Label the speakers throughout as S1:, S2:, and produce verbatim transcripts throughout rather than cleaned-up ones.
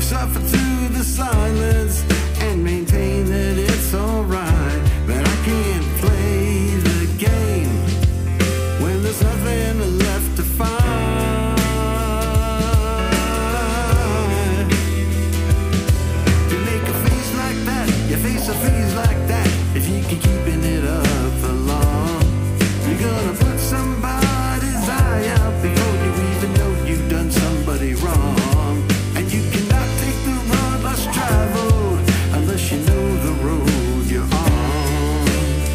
S1: suffer through the silence and maintain that it's alright. But I can't play the game when there's nothing left to find. You make a face like that, you face a face like that. If you keep keeping it up for long, you're gonna put somebody's eye out before you even know you've done somebody wrong. And you cannot take the road less traveled unless you know the road you're on.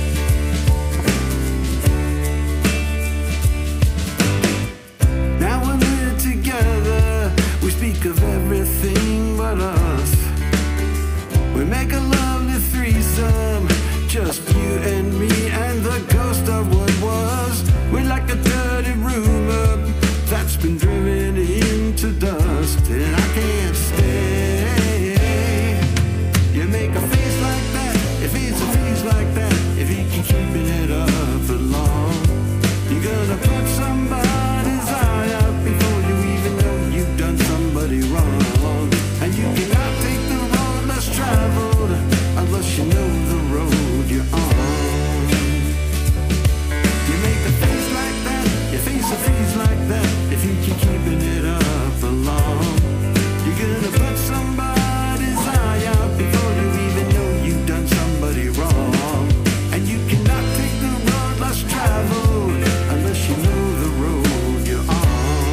S1: Now when we're together, we speak of everything but us. We make a lovely threesome, just you and me and the ghost of what was. We're like a dirty rumor that's been driven into dust, and I can't stay. You make a face like that, your face a face like that. If you keep keeping it up for long, you're gonna put somebody's eye out before you even know you've done somebody wrong. And you cannot take the road less traveled unless you know the road you're on. You make a face like that, you face a face like that. If you keep keeping it up for long, you're gonna put somebody's eye out before you even know you've done somebody wrong. And you cannot take the road less traveled unless you know the road you're on.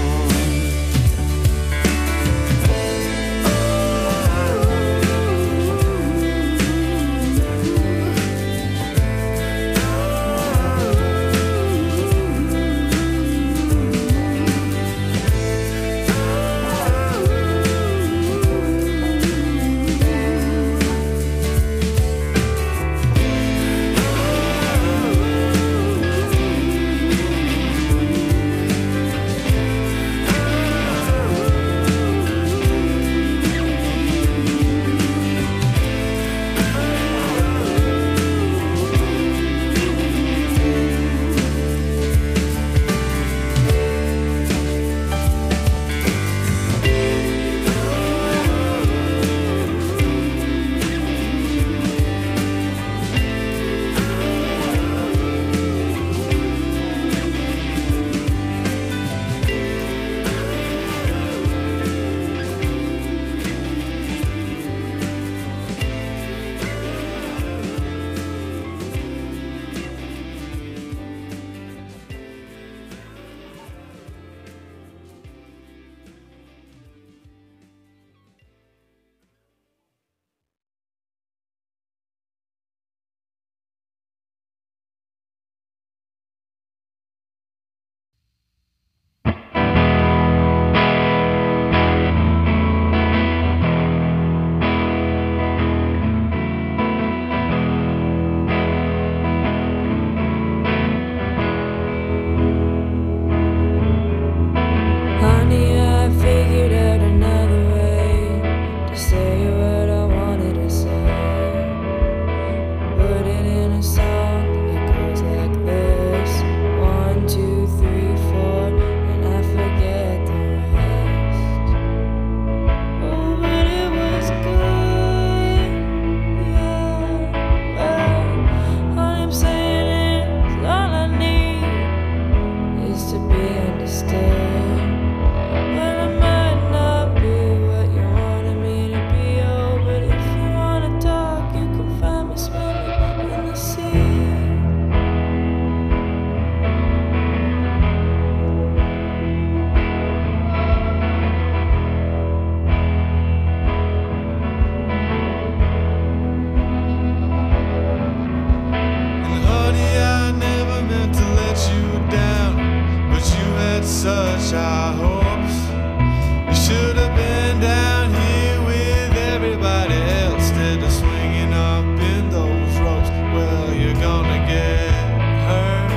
S2: Such high hopes. You should have been down here with everybody else instead of swinging up in those ropes. Well, you're gonna get hurt.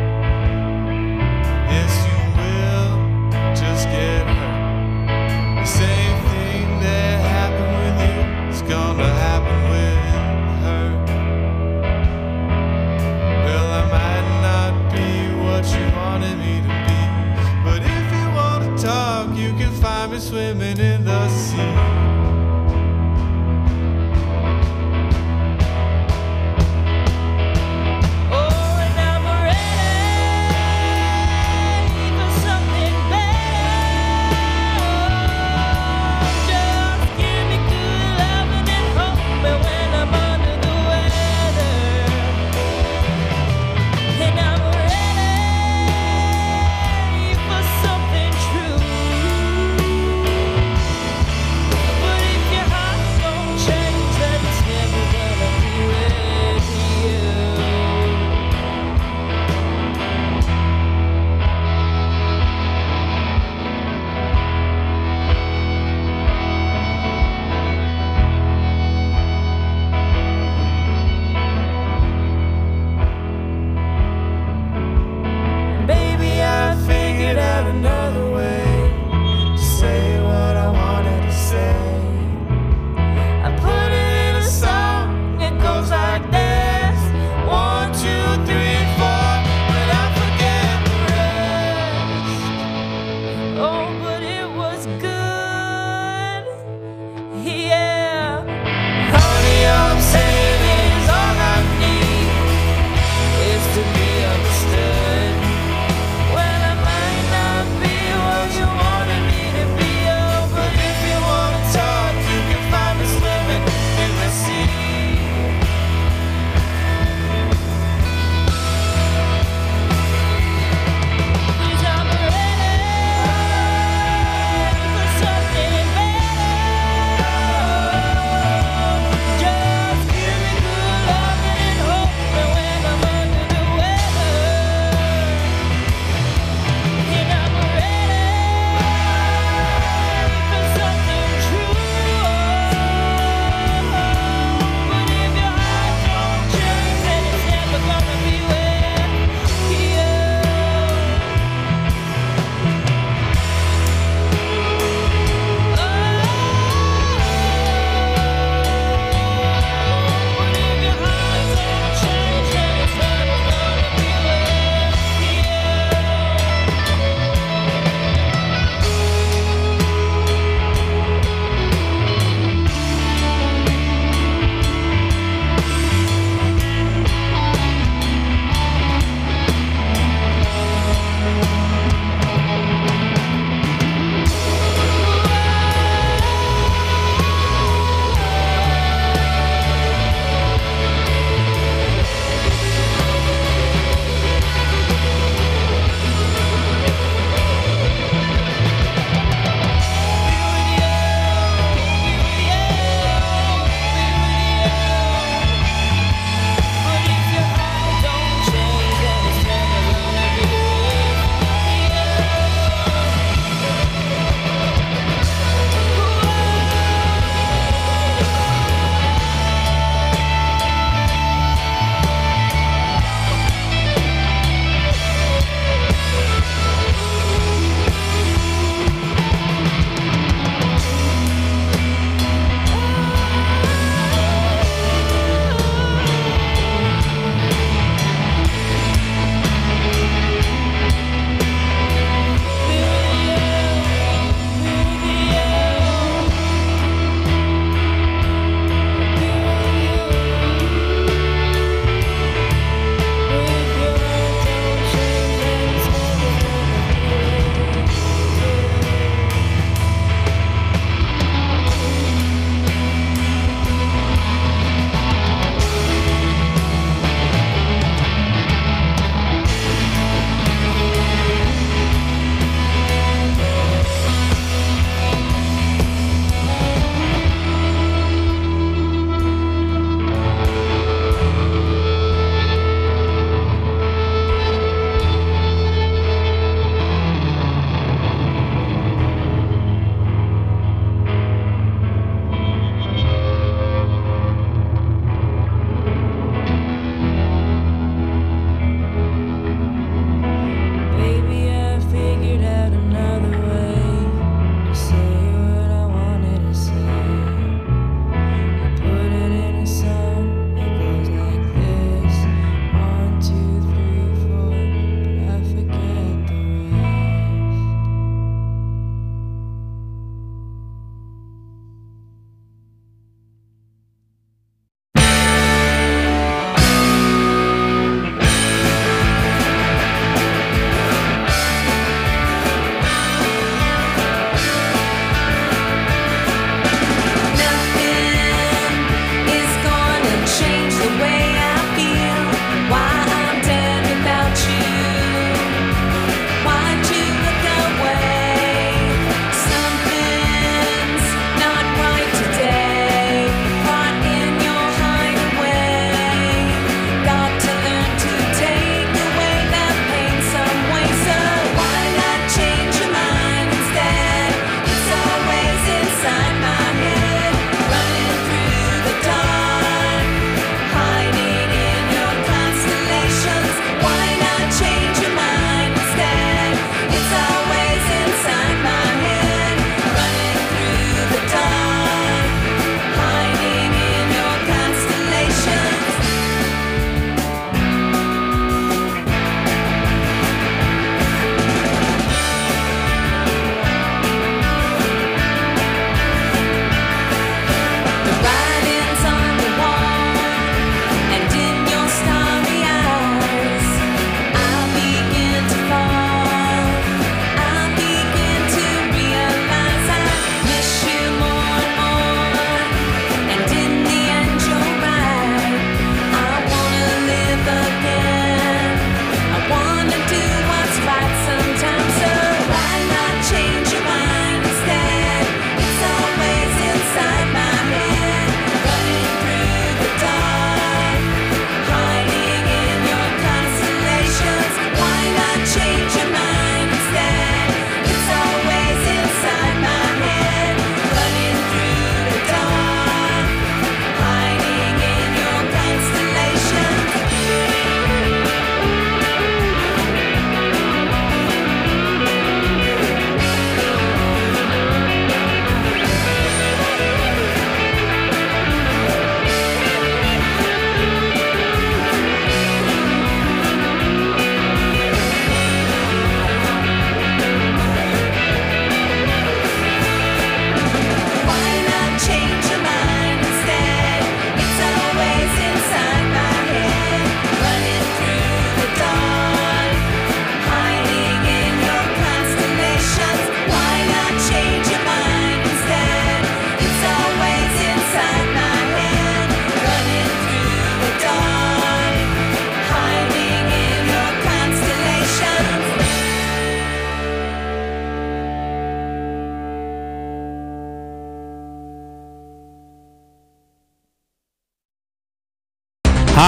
S2: Yes, you will just get hurt. The same thing that happened with you is gonna happen with her. Well, I might not be what you wanted me to be, but if you want to talk, you can find me swimming in the sea.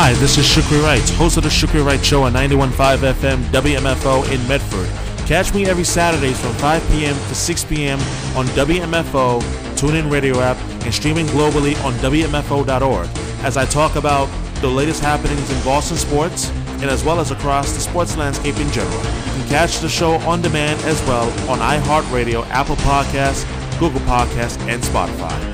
S3: Hi, this is Shukri Wright, host of the Shukri Wright Show on ninety-one point five F M W M F O in Medford. Catch me every Saturdays from five p.m. to six p.m. on W M F O, TuneIn Radio app, and streaming globally on W M F O dot org as I talk about the latest happenings in Boston sports and as well as across the sports landscape in general. You can catch the show on demand as well on iHeartRadio, Apple Podcasts, Google Podcasts, and Spotify.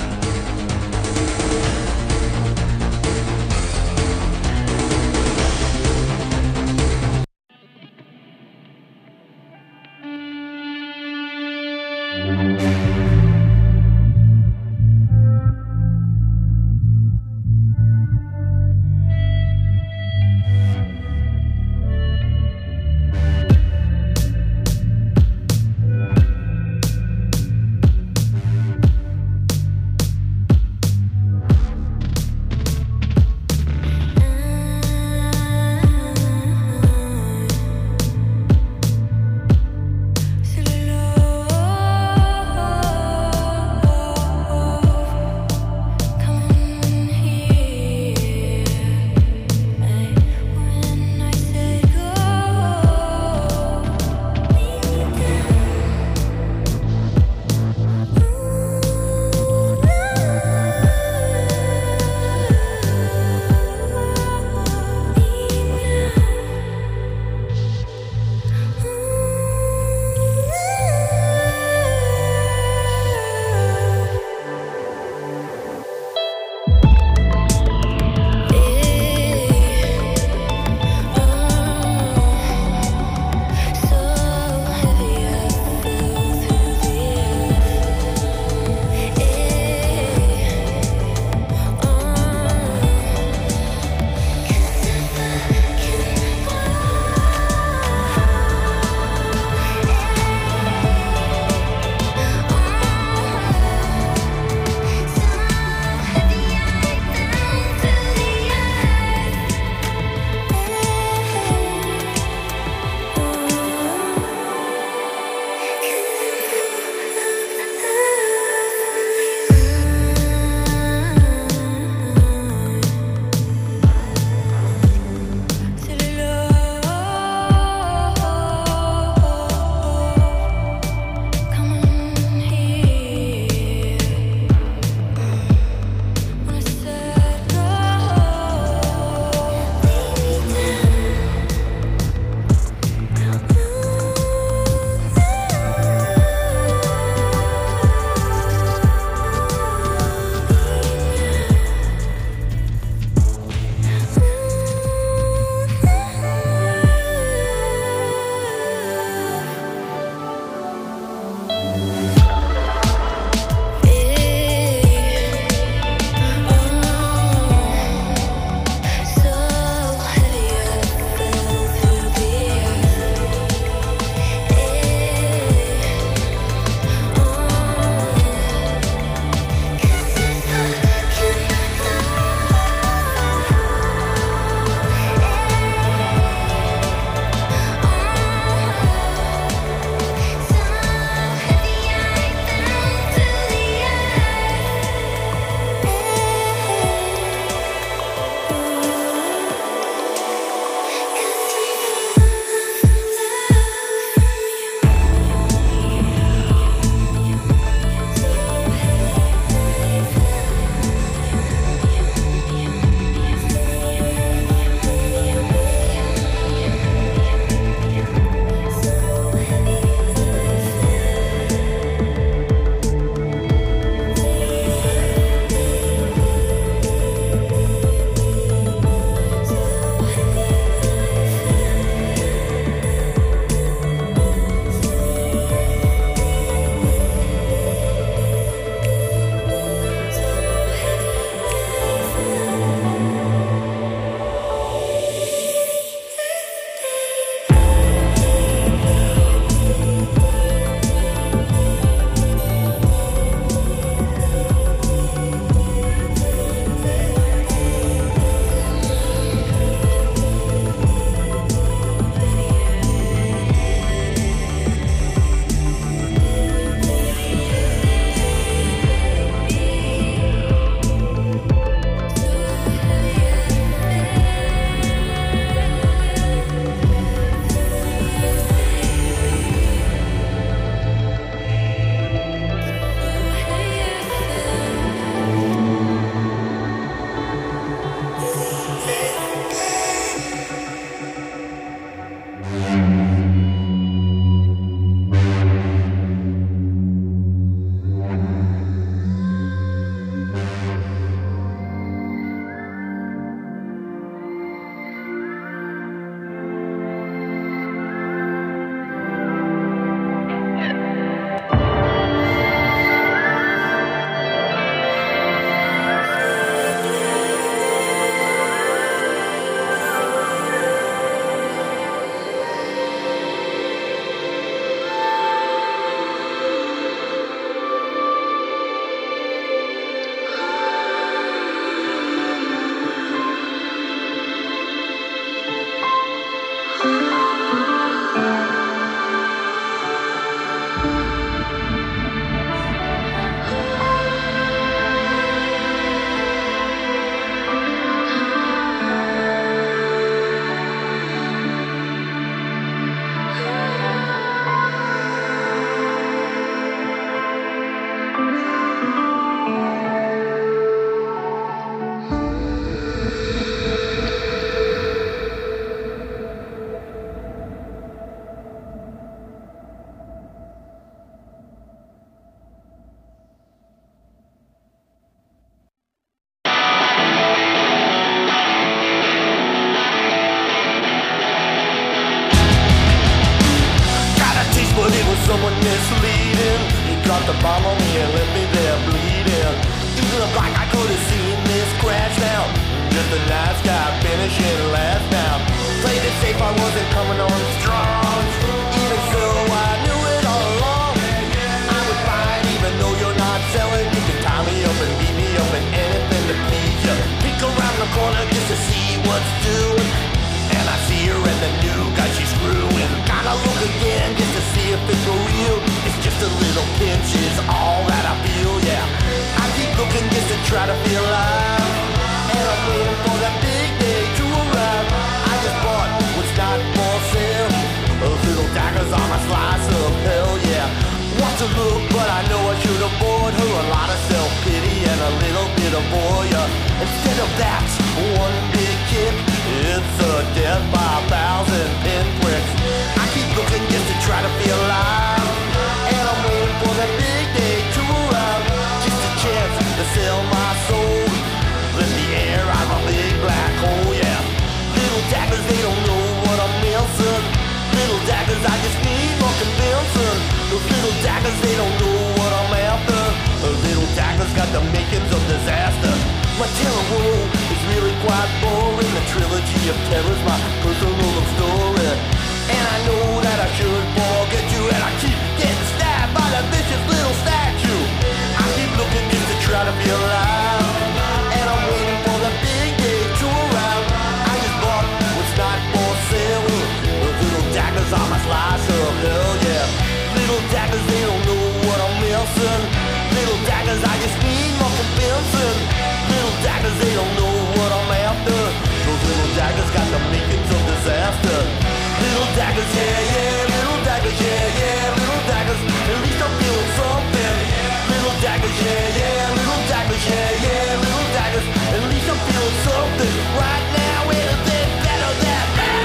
S4: try to feel alive. And I'm waiting for that big day to arrive. I just bought what's not for sale. Those little daggers on my slice of hell, yeah. Want to look, but I know I should have bought her a lot of self-pity and a little bit of voyeur. Instead of that, one big kick, it's a death by a thousand pinpricks. I keep looking just to try to feel alive. And I'm waiting for that big day to arrive. Just a chance to sell my soul. Let the air out of a big black hole, yeah. Little daggers, they don't know what I'm missing. Little daggers, I just need more convincing. Those little daggers, they don't know what I'm after. Those little daggers got the makings of disaster. My terror world is really quite boring. The trilogy of terror's my personal love story. And I know that I should forget you, and I keep getting stabbed by that vicious little statue. I keep looking just to try to feel alive. And I'm waiting for the big day to arrive. I just bought what's not for sale. Those little daggers on my slice of hell, yeah. Little daggers, they don't know what I'm missing. Little daggers, I just need more convincing. Little daggers, they don't know what I'm after. Those little daggers got the makings of disaster. Little daggers, yeah, yeah. Little daggers, yeah, yeah. Little daggers, at least I'm feeling something. Little daggers, yeah, yeah. Little daggers, yeah, yeah. Little daggers, at least I'm feeling something. Right now, anything better than that.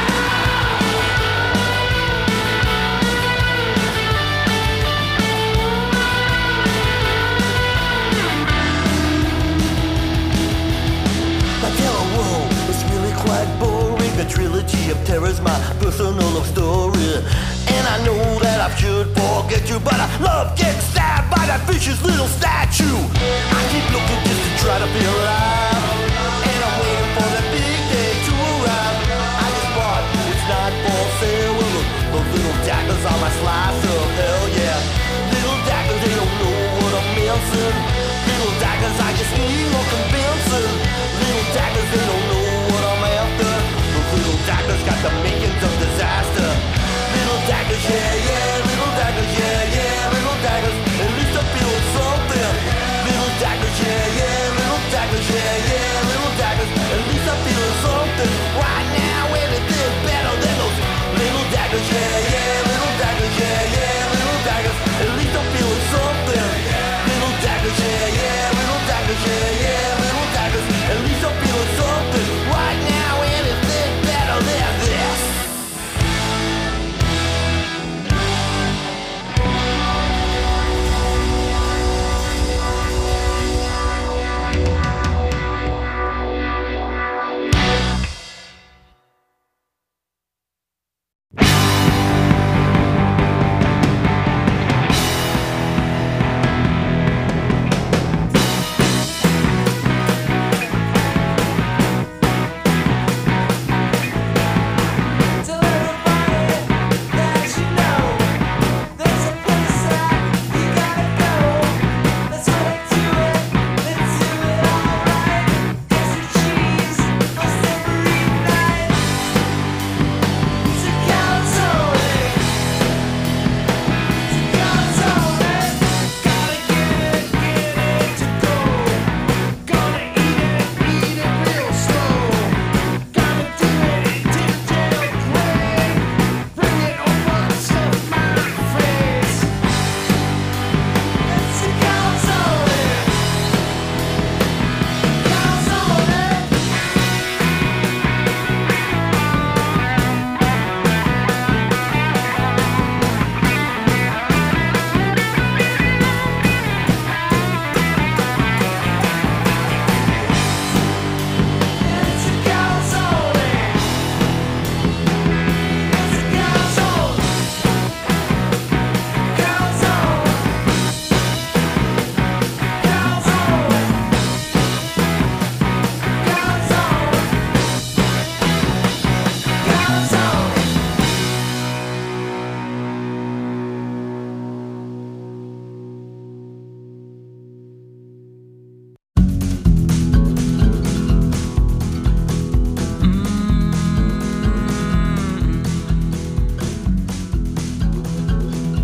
S4: Quite boring, a trilogy of terror's my personal love story. And I know that I should forget you, but I love getting stabbed by that vicious little statue. I keep looking just to try to feel alive. And I'm waiting for that big day to arrive. I just bought it's not for sale. Those little daggers on my slice of hell, yeah. Little daggers, they don't know what I'm missing. Little daggers, I just need more convincing. Little daggers, they don't know what I'm after. Those little daggers got the makings of disaster. Little daggers, yeah, yeah. Little daggers, yeah, yeah. Little daggers, at least I'm feeling something. Little daggers, yeah, yeah. Little daggers, yeah, yeah. Little daggers, at least I'm feeling something. Right now, anything better than those little daggers, yeah, yeah. Little daggers, yeah, yeah. Little daggers, at least I'm feeling something. Little daggers, yeah, yeah. Little daggers, yeah, yeah. Little daggers, at least I'm feeling something. Right now, anything better than this.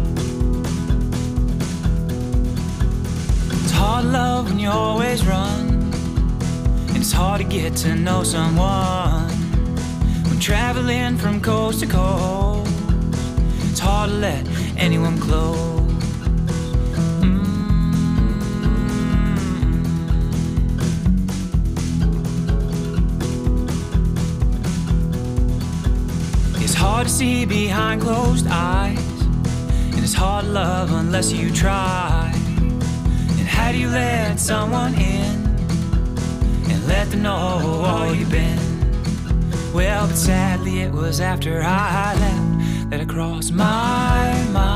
S5: love when you always run. It's hard to get to know someone when traveling from coast to coast. It's hard to let anyone close. It's hard to see behind closed eyes, and it's hard to love unless you try. And how do you let someone in and let them know all you've been? Well, but sadly it was after I left that it crossed my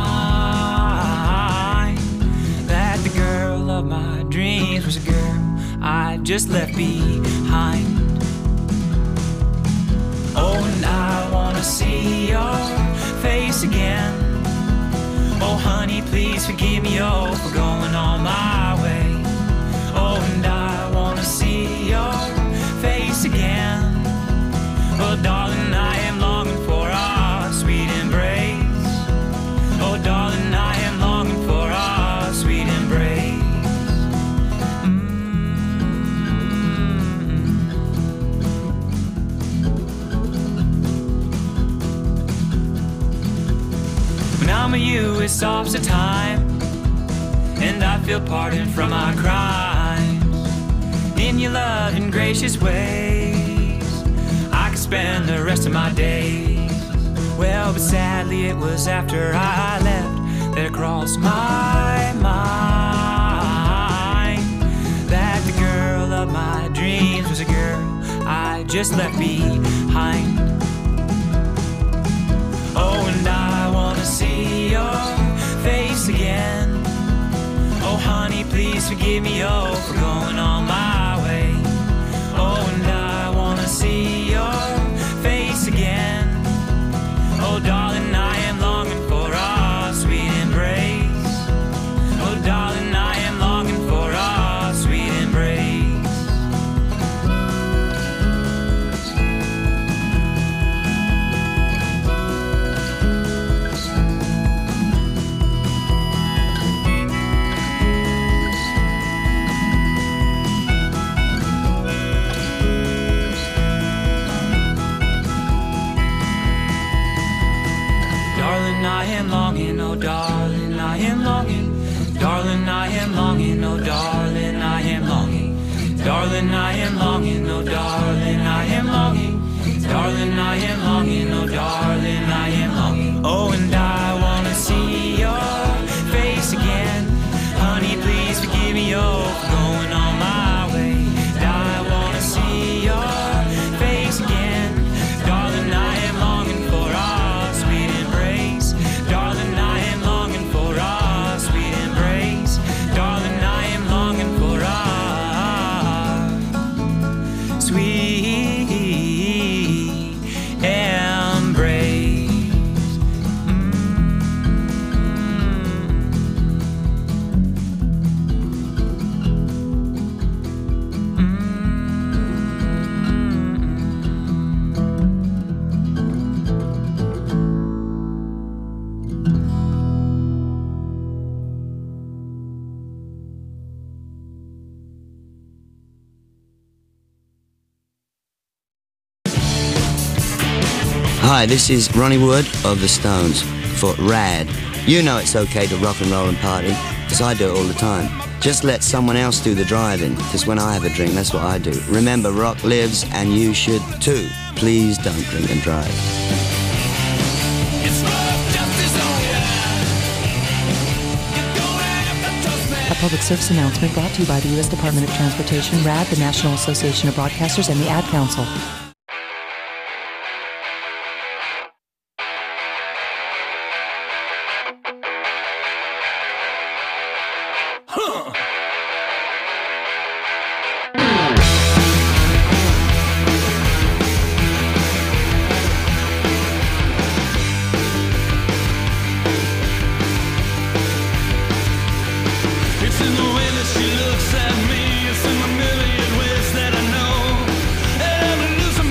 S5: mind that the girl of my dreams was a girl I just left behind. Oh, and I wanna see your face again. Oh, honey, please forgive me, oh, for going on my way. Oh, and I wanna see your face again. Oh, darling, I am longing for our sweet embrace. Oh, darling, I am longing for our sweet embrace. I'm with you, it stops the time, and I feel pardoned from my crimes. In your loving, gracious ways, I could spend the rest of my days. Well, but sadly it was after I left that it crossed my mind that the girl of my dreams was a girl I just left behind. Oh, and I wanna see your face again. Oh, honey, please forgive me, oh, for going on my way. Oh, and I wanna see your face again. Oh, darling, I am longing for our sweet embrace. Oh, darling, I am longing for our sweet embrace. I am longing, oh darling, I am longing. Darling, I am longing, oh darling, I am longing. Darling, I am longing, oh darling, I am longing. Darling, I am longing, oh darling, I am longing. Oh, and I wanna see your face again. Honey, please forgive me, oh, for going on my way. I wanna see your face again. Darling, I am longing for our sweet embrace. Darling, I am longing for our sweet embrace. Darling, I am longing for our sweet embrace.
S6: Hi, this is Ronnie Wood of The Stones for Rad. You know it's okay to rock and roll and party, because I do it all the time. Just let someone else do the driving, because when I have a drink, that's what I do. Remember, rock lives, and you should too. Please don't drink and drive.
S7: A public service announcement brought to you by the U S Department of Transportation, RAD, the National Association of Broadcasters, and the Ad Council.
S8: She looks at me, it's in a million ways that I know. And I'm losing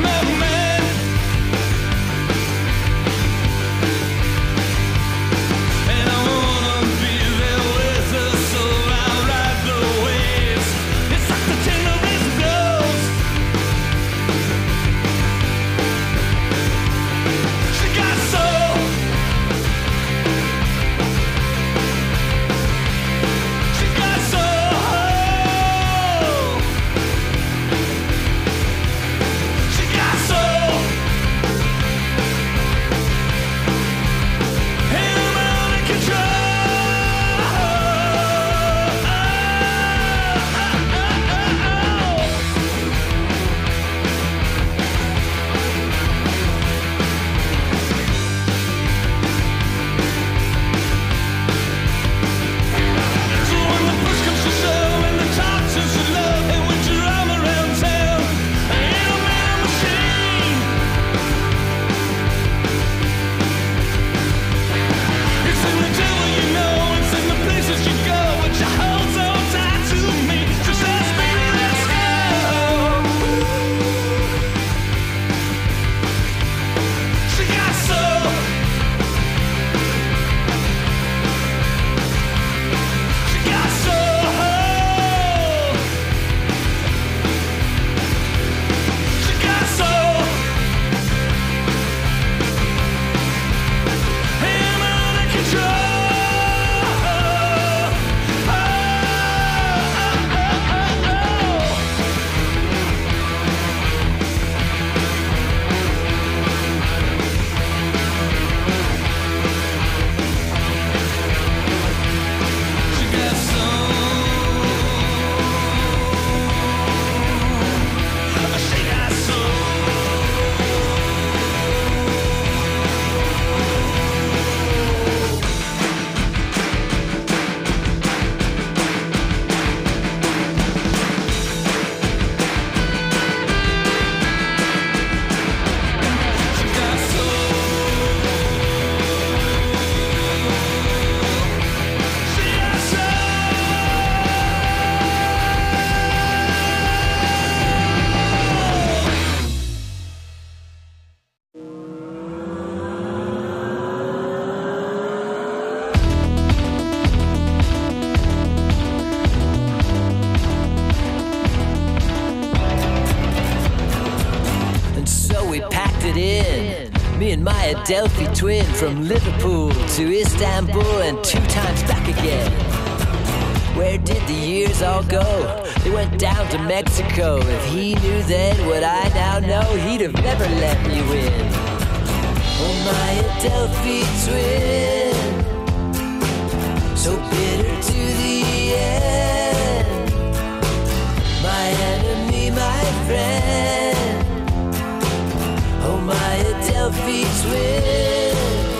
S8: in. Me and my Adelphi twin from Liverpool to Istanbul and two times back again. Where did the years all go? They went down to Mexico. If he knew then what I now know, he'd have never let me win. Oh, my Adelphi twin, so bitter to the end. My enemy, my friend. Oh, my Adelphi twin.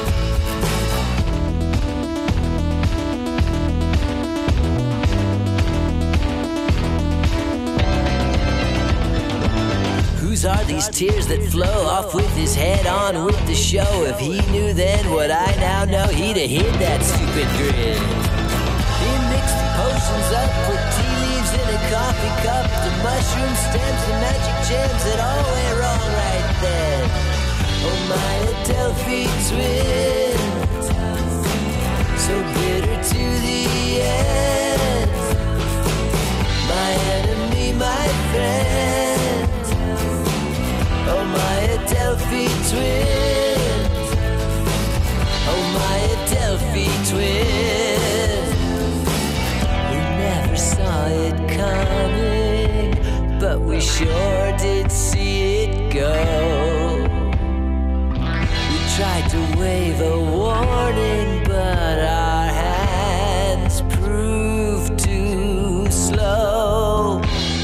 S8: Whose are these tears that flow off with his head on with the show? If he knew then what I now know, he'd have hid that stupid grin. He mixed the potions up, put tea leaves in a coffee cup, the mushroom stems, the magic gems that all went wrong right then. Oh, my Adelphi twin, so bitter to the end. My enemy, my friend. Oh, my Adelphi twin. Oh, my Adelphi twin. We never saw it coming, but we sure did see it go. We tried to wave a warning, but our hands proved too slow.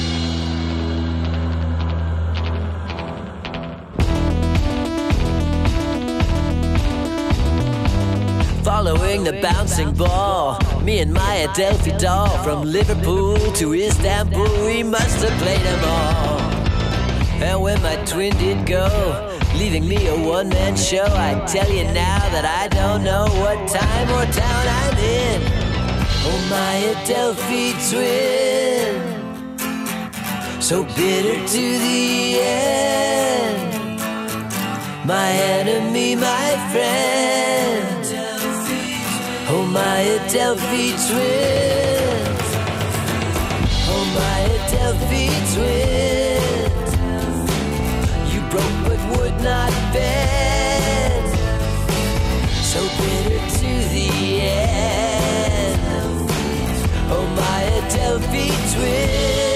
S8: Following the bouncing ball, me and my Adelphi doll, from Liverpool to Istanbul, we must have played them all. And when my twin did go, leaving me a one-man show, I tell you now that I don't know what time or town I'm in. Oh, my Adelphi twin, so bitter to the end. My enemy, my friend. Oh, my Adelphi twins. Oh, my Adelphi twins. You broke but would not bend, so bitter to the end. Oh, my Adelphi twins.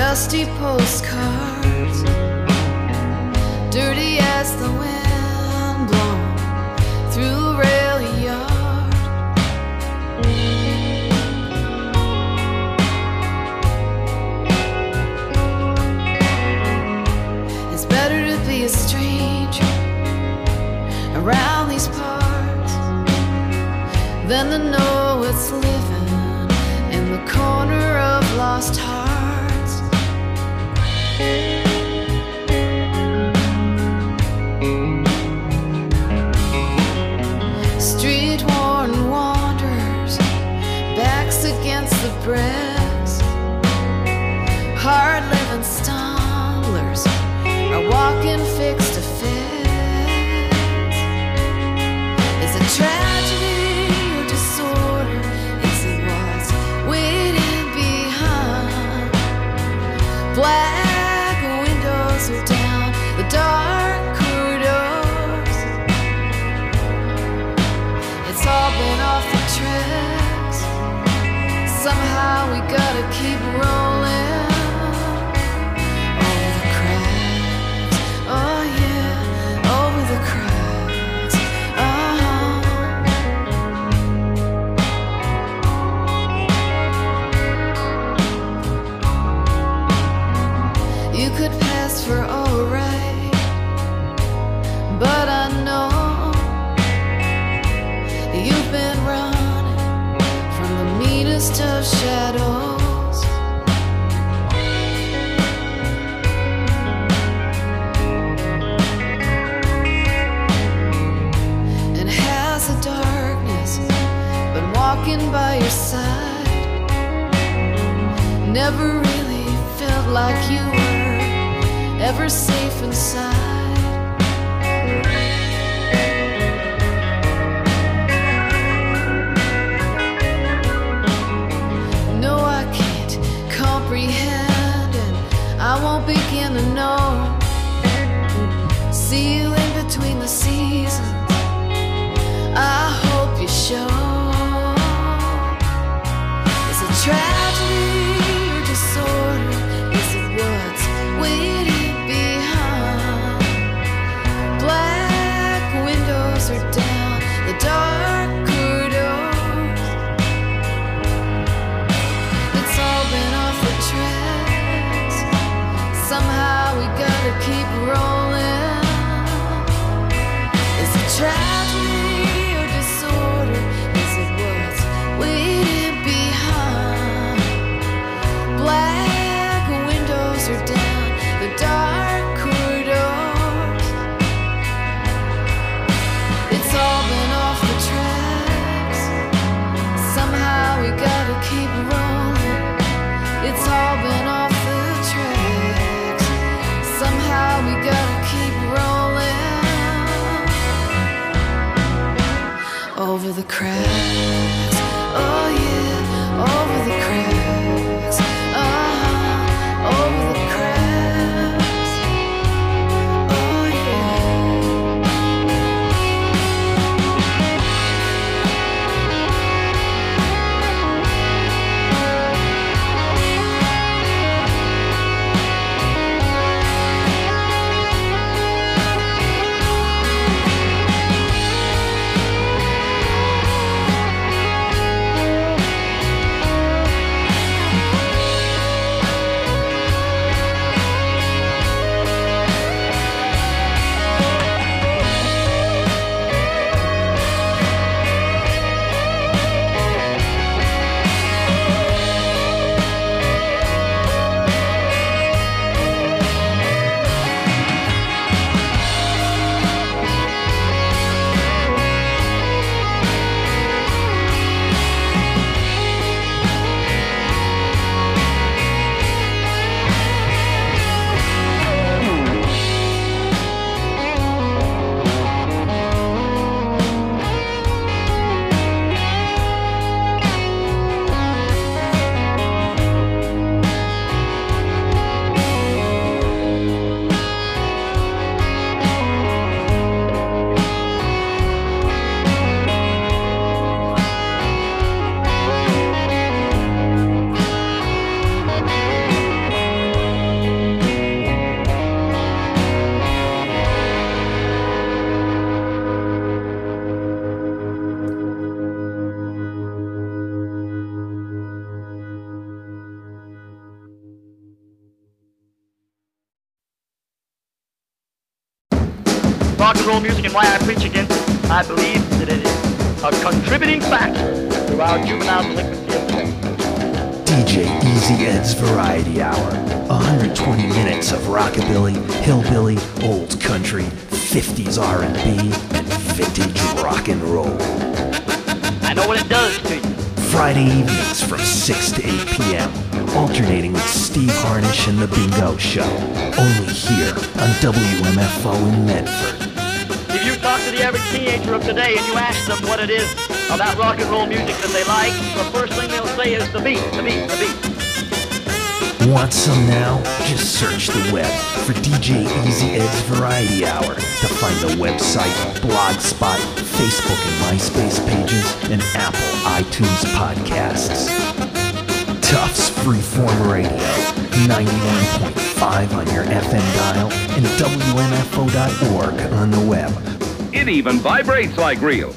S9: dusty postcards, dirty as the wind blown through a rail yard. It's better to be a stranger around these parts than to know it's living in the corner of lost hearts. Street-worn wanderers, backs against the bricks, hard-living stumblers are walking fix to fix. Is it tragedy or disorder? Is it what's waiting behind? Black windows are down the dark corridors. It's all been off the tracks. Somehow we gotta keep rolling over the cracks. Oh yeah, over the cracks. Uh-huh. You could pass for alright, but I know you've been running from the meanest of shadows. And has the darkness been walking by your side? Never really felt like you were ever safe inside. No, I can't comprehend, and I won't begin to know. See you in between the seasons, I hope you show. Is it tragedy or disorder? Is it what's waiting behind? Black windows are down the dark corridors. It's all been off the tracks. Somehow we gotta keep rolling. Is it tragedy or disorder? Is it what's waiting behind? Black windows are down the dark corridors. It's all been off the tracks. Somehow we gotta keep rolling. It's all been off the tracks. Somehow we gotta keep rolling over the cracks. Oh yeah, over the cracks. Uh-huh, over the cracks. Oh yeah.
S10: rock and roll music and why I preach against it. I believe that it is a contributing factor to our juvenile delinquency of crime.
S11: D J Easy Ed's Variety Hour. one hundred twenty minutes of rockabilly, hillbilly, old country, fifties R and B, and vintage rock and roll.
S10: I know what it does to you.
S11: Friday evenings from six to eight p.m. Alternating with Steve Harnish and The Bingo Show. Only here on W M F O in Medford.
S10: If you talk to the average teenager of today and you ask them what it is about rock and roll music that they like, the first thing they'll say is the beat, the beat, the beat.
S11: Want some now? Just search the web for D J Easy Ed's Variety Hour to find the website, Blogspot, Facebook and MySpace pages, and Apple iTunes podcasts. Tufts Freeform Radio, ninety-one point five on your F M dial, and W M F O dot org on the web.
S12: It even vibrates like real.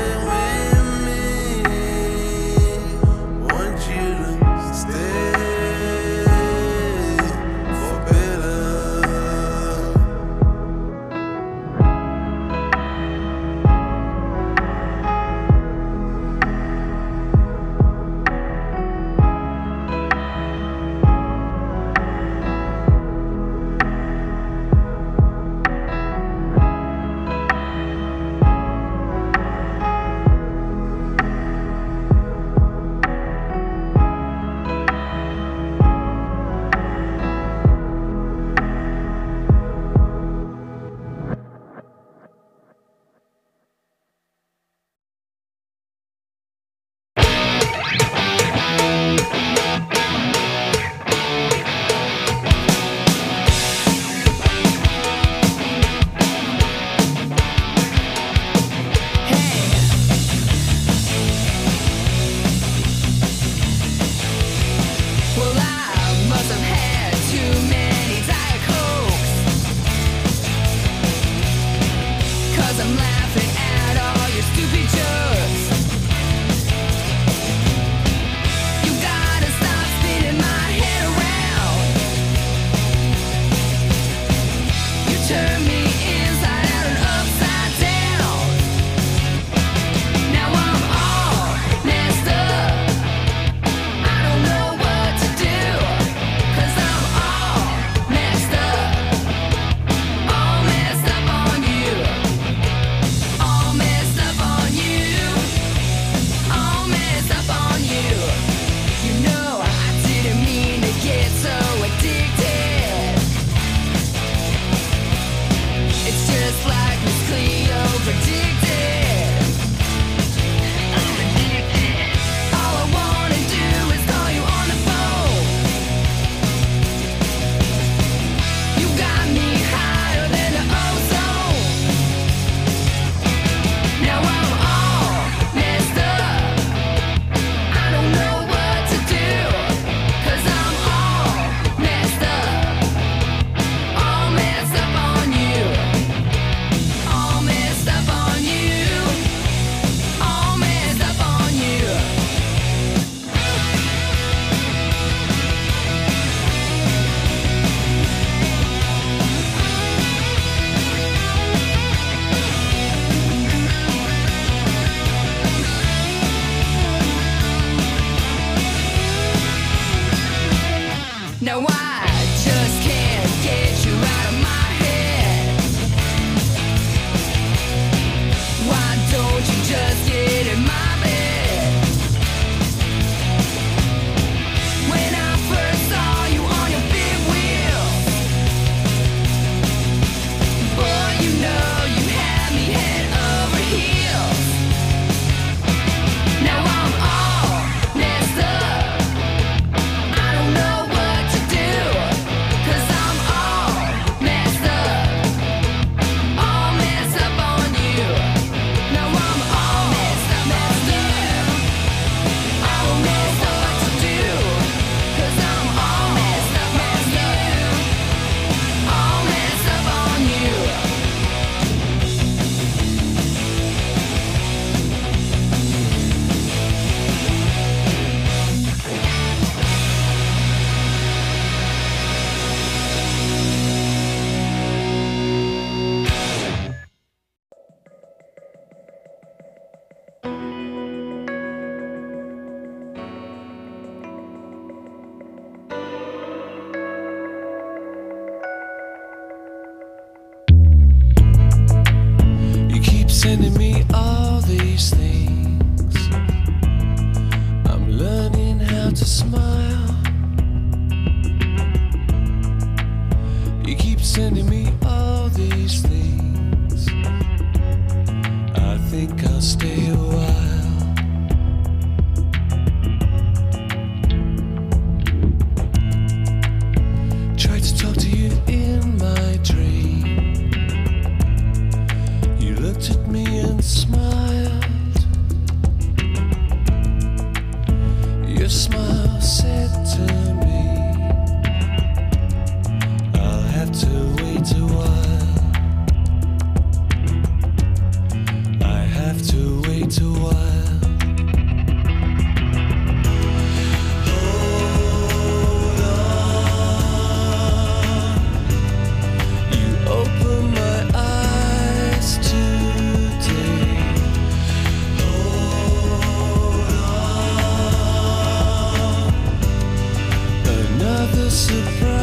S1: Stay
S9: Now I just can't get you out of my head. Why don't you just get in my bed? When I first saw you on your big wheel, boy, you know you had me head over heels. Now I'm all messed up. I don't know what to do, 'cause I'm all messed up. All messed up on you. Now I'm all messed up, messed up. I don't know what to do, 'cause I'm all messed up, messed up. All messed up on you.
S13: You keep sending me all these things. I'm learning how to smile. You keep sending me all these things. I think I'll stay a while. Tried to talk to you in my dream. You looked at me and smiled. Your smile said to me, I'll have to wait a while. I have to wait a while. Hold on. You open my eyes today. Hold on. Another surprise.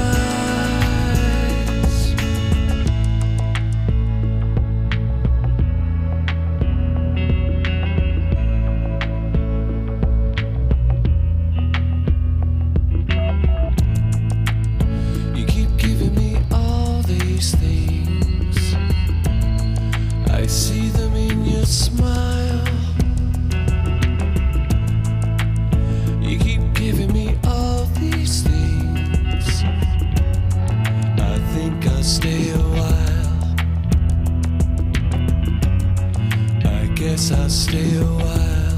S13: You keep giving me all these things. I see them in your smile. You keep giving me all these things. I think I'll stay a while. I guess I'll stay a while.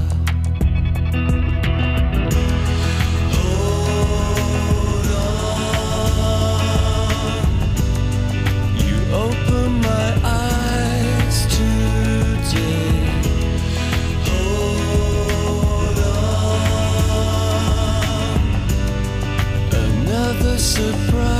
S13: Hold on. You open my eyes today. Hold on. Another surprise.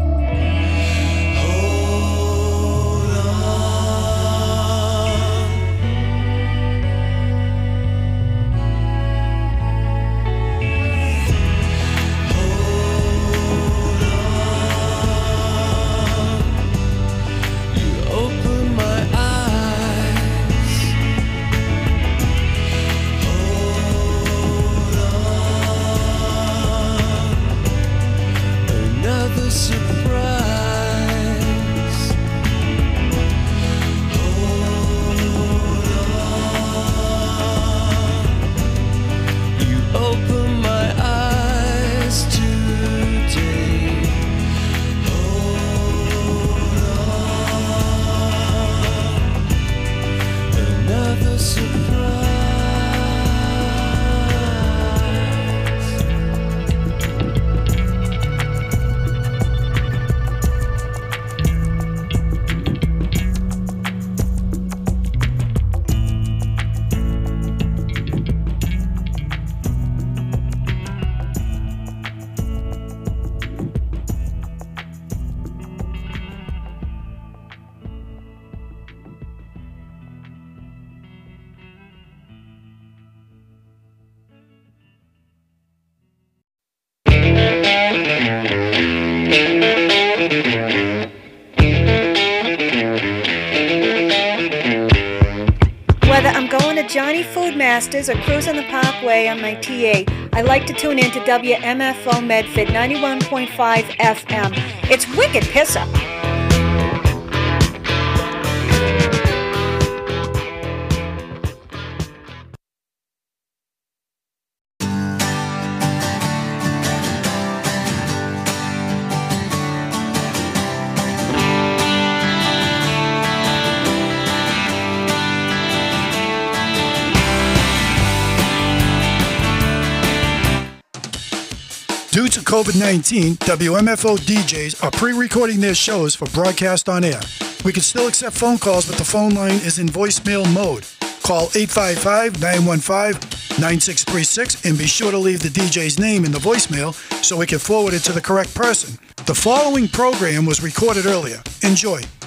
S13: Hold on.
S14: to Johnny Foodmasters or cruising the Parkway on my T eight, I like to tune in to W M F O Medford ninety-one point five F M. It's wicked pisser.
S15: Due to COVID nineteen, W M F O D Js are pre-recording their shows for broadcast on air. We can still accept phone calls, but the phone line is in voicemail mode. Call eight five five, nine one five, nine six three six and be sure to leave the D J's name in the voicemail so we can forward it to the correct person. The following program was recorded earlier. Enjoy.